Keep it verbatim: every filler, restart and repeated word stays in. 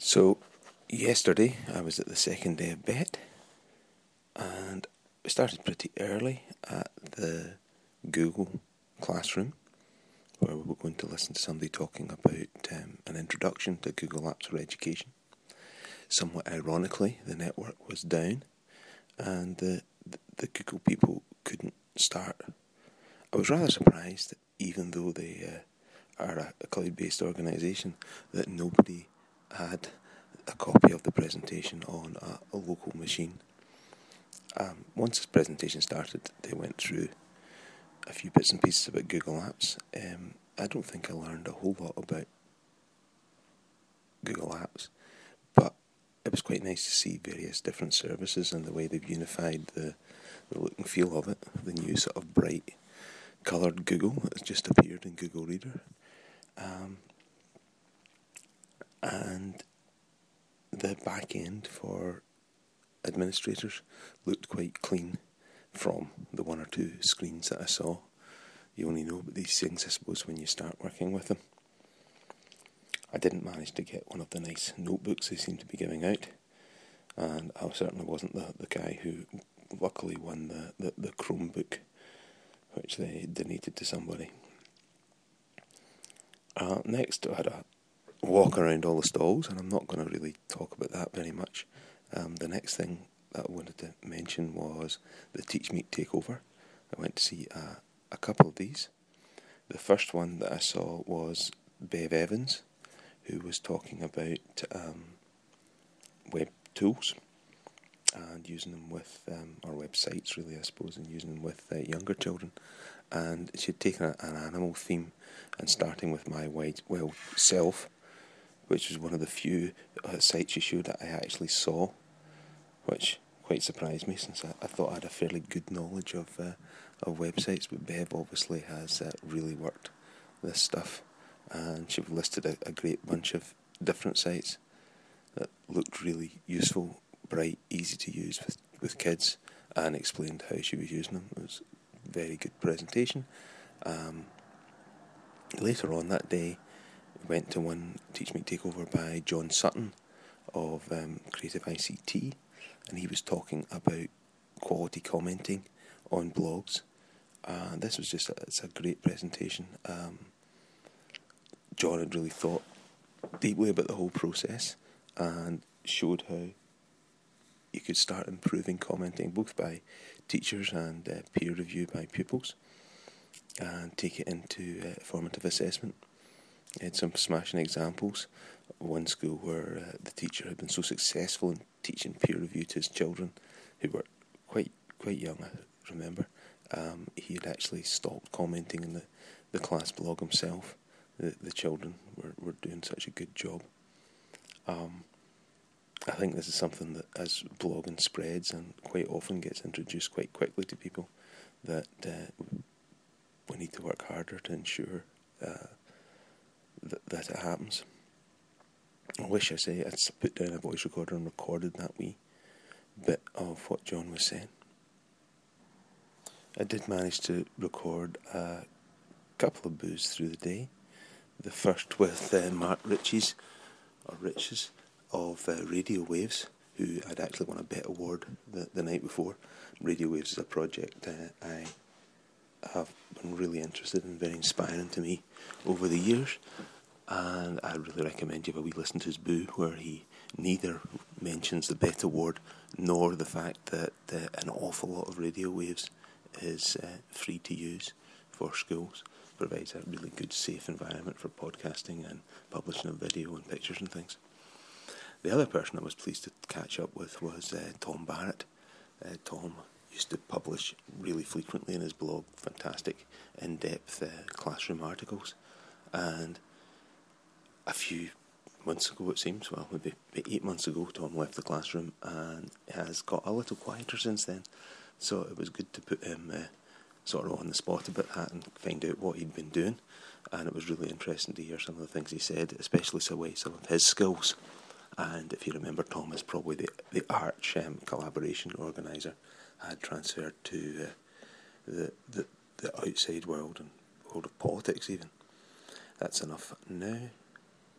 So, yesterday I was at the second day of B E T, and we started pretty early at the Google Classroom, where we were going to listen to somebody talking about um, an introduction to Google Apps for Education. Somewhat ironically, the network was down, and the, the, the Google people couldn't start. I was rather surprised that even though they uh, are a, a cloud-based organisation, that nobody had a copy of the presentation on a, a local machine. Um, once the presentation started, they went through a few bits and pieces about Google Apps. Um, I don't think I learned a whole lot about Google Apps, but it was quite nice to see various different services and the way they've unified the, the look and feel of it. The new sort of bright coloured Google that has just appeared in Google Reader. Um, and the back end for administrators looked quite clean from the one or two screens that I saw. You only know about these things, I suppose, when you start working with them. I didn't manage to get one of the nice notebooks they seem to be giving out, and I certainly wasn't the, the guy who luckily won the, the, the Chromebook, which they donated to somebody. Uh, next, I had a walk around all the stalls, and I'm not going to really talk about that very much. Um, the next thing that I wanted to mention was the TeachMeet takeover. I went to see a, a couple of these. The first one that I saw was Bev Evans, who was talking about um, web tools and using them with, um, or websites really, I suppose, and using them with uh, younger children. And she'd taken a, an animal theme and starting with My Well Self, which was one of the few uh, sites she showed that I actually saw, which quite surprised me since I, I thought I had a fairly good knowledge of uh, of websites, but Bev obviously has uh, really worked this stuff, and she listed a, a great bunch of different sites that looked really useful, bright, easy to use with, with kids, and explained how she was using them. It was a very good presentation. Um, later on that day, we went to one TeachMeet takeover by John Sutton of um, Creative I C T, and he was talking about quality commenting on blogs. Uh, this was just a, it's a great presentation. Um, John had really thought deeply about the whole process and showed how you could start improving commenting both by teachers and uh, peer review by pupils, and take it into uh, formative assessment. He had some smashing examples. One school where uh, the teacher had been so successful in teaching peer review to his children, who were quite quite young, I remember. Um, he had actually stopped commenting in the, the class blog himself. The, the children were, were doing such a good job. Um, I think this is something that, as blogging spreads and quite often gets introduced quite quickly to people, that uh, we need to work harder to ensure uh, th- that it happens. I wish I say I'd put down a voice recorder and recorded that wee bit of what John was saying. I did manage to record a couple of boos through the day. The first with uh, Mark Riches, or Riches, of uh, Radio Waves, who had actually won a B E T award the, the night before. Radio Waves is a project uh, I have been really interested in, very inspiring to me over the years, and I really recommend you have a wee listen to his boo, where he neither mentions the B E T award nor the fact that uh, an awful lot of Radio Waves is uh, free to use for schools. Provides a really good, safe environment for podcasting and publishing of video and pictures and things. The other person I was pleased to catch up with was uh, Tom Barrett. Uh, Tom used to publish really frequently in his blog fantastic, in-depth uh, classroom articles, and a few months ago, it seems, well, maybe eight months ago, Tom left the classroom and has got a little quieter since then. So it was good to put him uh, sort of on the spot about that and find out what he'd been doing. And it was really interesting to hear some of the things he said, especially some way some of his skills. And if you remember, Tom is probably the the arch um, collaboration organiser, had transferred to uh, the, the the outside world and world of politics even. That's enough now.